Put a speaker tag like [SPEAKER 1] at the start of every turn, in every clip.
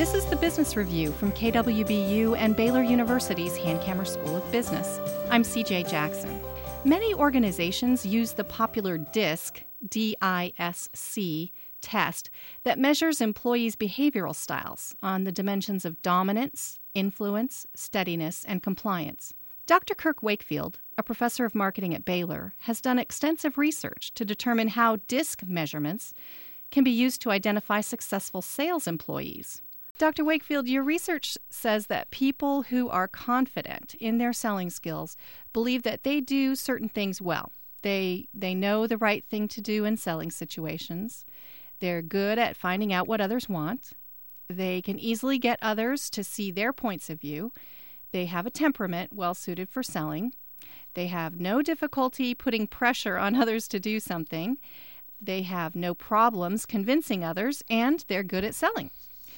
[SPEAKER 1] This is the Business Review from KWBU and Baylor University's Hankamer School of Business. I'm CJ Jackson. Many organizations use the popular DISC, D-I-S-C, test that measures employees' behavioral styles on the dimensions of dominance, influence, steadiness, and compliance. Dr. Kirk Wakefield, a professor of marketing at Baylor, has done extensive research to determine how DISC measurements can be used to identify successful sales employees. Dr. Wakefield, your research says that people who are confident in their selling skills believe that they do certain things well. They know the right thing to do in selling situations. They're good at finding out what others want. They can easily get others to see their points of view. They have a temperament well suited for selling. They have no difficulty putting pressure on others to do something. They have no problems convincing others, and they're good at selling.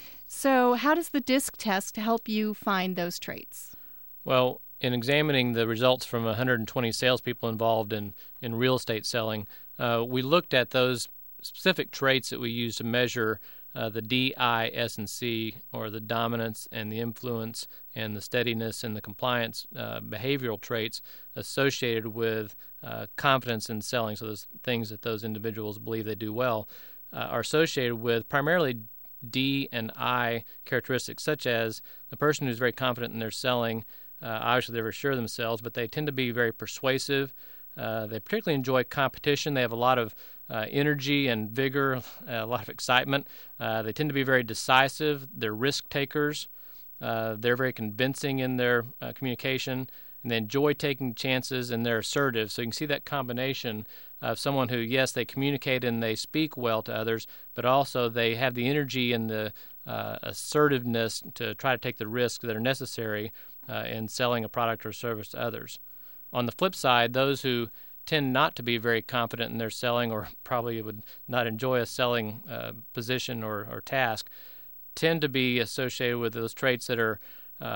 [SPEAKER 1] So how does the DISC test help you find those traits?
[SPEAKER 2] Well, in examining the results from 120 salespeople involved in real estate selling, we looked at those specific traits that we use to measure the D, I, S, and C, or the dominance and the influence and the steadiness and the compliance behavioral traits associated with confidence in selling. So those things that those individuals believe they do well are associated with primarily D and I characteristics, such as the person who's very confident in their selling. Obviously, they're sure of themselves, but they tend to be very persuasive. They particularly enjoy competition. They have a lot of energy and vigor, a lot of excitement. They tend to be very decisive. They're risk takers. They're very convincing in their communication, and they enjoy taking chances, and they're assertive. So you can see that combination of someone who, yes, they communicate and they speak well to others, but also they have the energy and the assertiveness to try to take the risks that are necessary in selling a product or service to others. On the flip side, those who tend not to be very confident in their selling, or probably would not enjoy a selling position or task, tend to be associated with those traits that are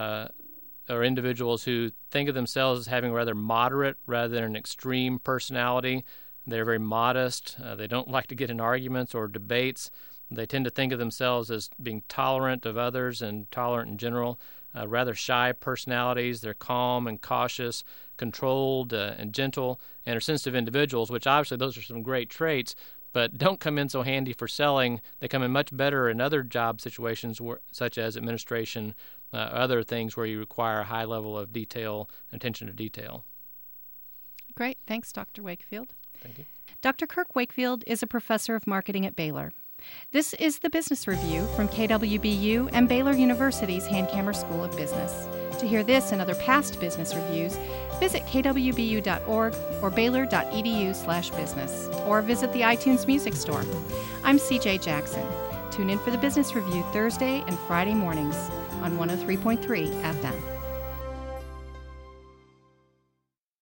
[SPEAKER 2] individuals who think of themselves as having a rather moderate rather than an extreme personality. They're very modest. They don't like to get in arguments or debates. They tend to think of themselves as being tolerant of others and tolerant in general. Rather shy personalities. They're calm and cautious, controlled and gentle, and are sensitive individuals, which obviously those are some great traits, but don't come in so handy for selling. They come in much better in other job situations, such as administration, other things where you require a high level of detail, attention to detail.
[SPEAKER 1] Great. Thanks, Dr. Wakefield.
[SPEAKER 2] Thank you.
[SPEAKER 1] Dr. Kirk Wakefield is a professor of marketing at Baylor. This is the Business Review from KWBU and Baylor University's Hankamer School of Business. To hear this and other past business reviews, visit kwbu.org or baylor.edu/business, or visit the iTunes Music Store. I'm CJ Jackson. Tune in for the Business Review Thursday and Friday mornings on 103.3 FM.